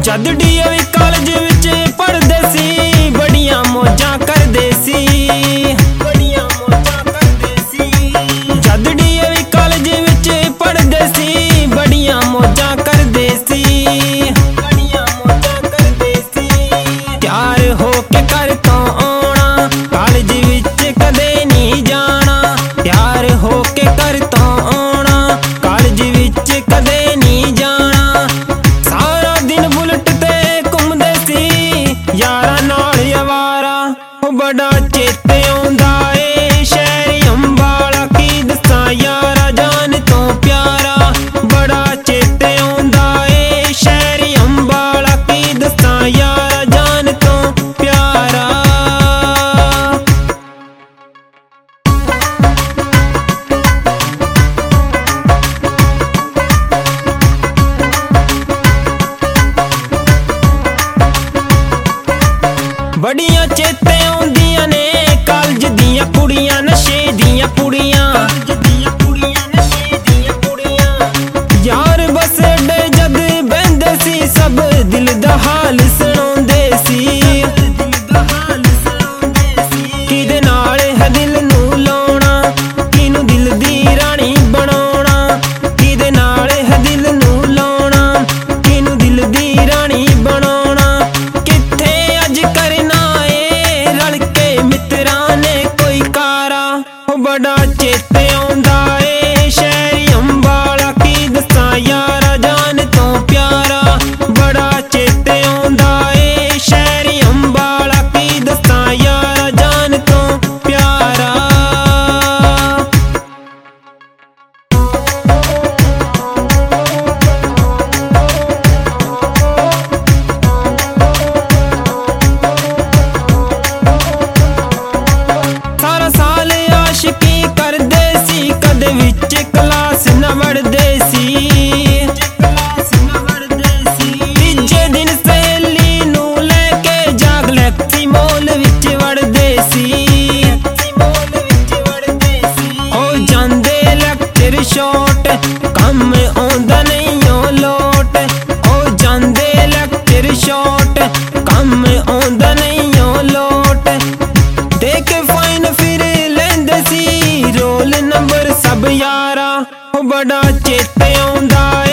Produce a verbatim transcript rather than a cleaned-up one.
जद DAV college विच पढ़दे सी बड़ियां मौजां करदे सी बड़ियां मौजां करदे सी। जद डीएवी कॉलेज विच पढ़दे सी बड़ियां मौजां करदे सी बड़ियां मौजां करदे सी। तैयार होके घर तो आउणा कॉलेज विच कदे नहीं जाना, तैयार होके घर तो आउणा कॉलेज विच कदे नहीं जाना। सारा दिन बुलेट ते घूमदे सी यारा नाल अवारा, बड़ा चेते आउंदा ए शहर अंबाला की दस्सां यारा जान तो प्यारा। बड़ा चेते आउंदा ए शहर अंबाला की दस्सां यारा जान तो प्यारा। बड़ियां चेते आउंदियां ने कॉलेज दियां कुड़ियां, नशे दियां कुड़ियां, यार बस अड्डे जद बहंदे सी सब दिल दा हाल सुणाउंदे सी। किदे नाल है दिल नू लाउणा, किनू दिल दी रानी बनाउणा, किदे नाल है दिल नू लाउणा, किनू दिल दी रानी बनाउणा। किथे अज करना ए रल के मित्रां ने कोई कारा, बड़ा चेते आउंदा ए शहर अंबाला की दस्सां यारा जान तो प्यारा। बड़ा चेते आउंदा ए शहर अंबाला की दस्सां यारा जान तो प्यारा। सारा साल आशिकी करदे सी कदे विच क्लास न वड़दे सी। तीजे दिन सहेली नू लेके जाग लैक्सी मॉल विच वड़दे सी। ओ जांदे लैक्चर शॉट कम आउंदा नहीं ओ लोट, ओ जांदे लैक्चर शॉट कम आउंदा नहीं ओ लोट। देख फाइन फिर लेंदे सी रोल नंबर सब यारा, बड़ा चेते आउंदा